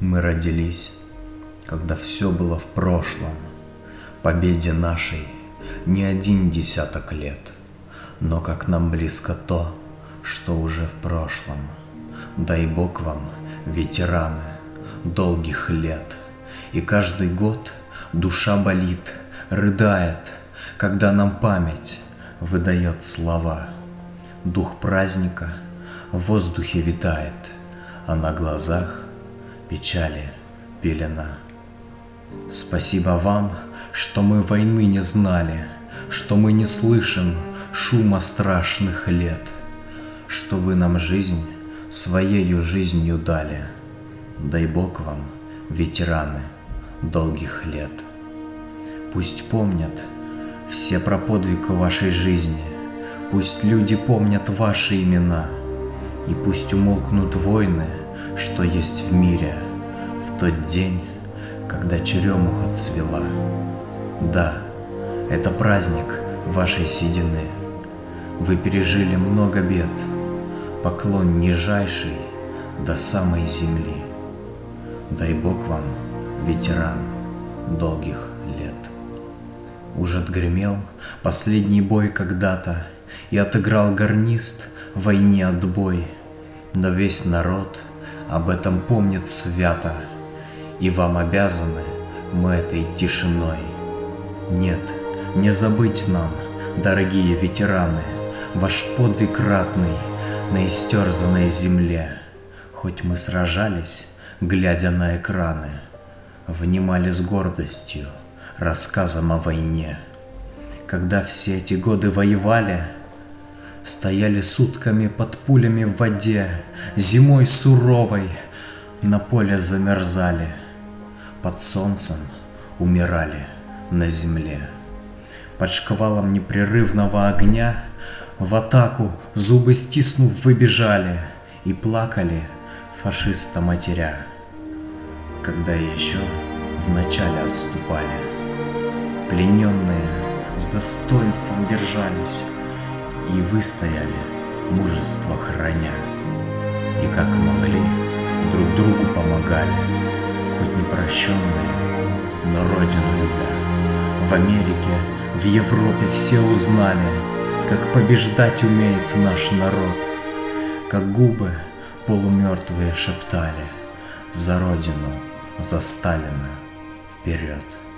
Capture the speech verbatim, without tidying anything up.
Мы родились, когда все было в прошлом, победе нашей не один десяток лет, но как нам близко то, что уже в прошлом. Дай Бог вам, ветераны, долгих лет, и каждый год душа болит, рыдает, когда нам память выдает слова. Дух праздника в воздухе витает, а на глазах печали пелена. Спасибо вам, что мы войны не знали, что мы не слышим шума страшных лет, что вы нам жизнь своею жизнью дали. Дай Бог вам, ветераны, долгих лет. Пусть помнят все про подвиг вашей жизни, пусть люди помнят ваши имена, и пусть умолкнут войны, что есть в мире, в тот день, когда черемуха цвела. Да, это праздник вашей седины. Вы пережили много бед, поклон нижайший до самой земли. Дай Бог вам, ветеран, долгих лет. Уж отгремел последний бой когда-то, и отыграл гарнист в войне отбой, но весь народ об этом помнит свято, и вам обязаны мы этой тишиной. Нет, не забыть нам, дорогие ветераны, ваш подвиг ратный на истерзанной земле. Хоть мы сражались, глядя на экраны, внимали с гордостью рассказам о войне. Когда все эти годы воевали, стояли сутками под пулями в воде, зимой суровой на поле замерзали, под солнцем умирали на земле. Под шквалом непрерывного огня в атаку, зубы стиснув, выбежали и плакали фашиста матеря, когда еще вначале отступали. Плененные с достоинством держались и выстояли, мужество храня, и как могли друг другу помогали, хоть непрощенные, но родину любя. В Америке, в Европе все узнали, как побеждать умеет наш народ, как губы полумертвые шептали: за родину, за Сталина, вперед!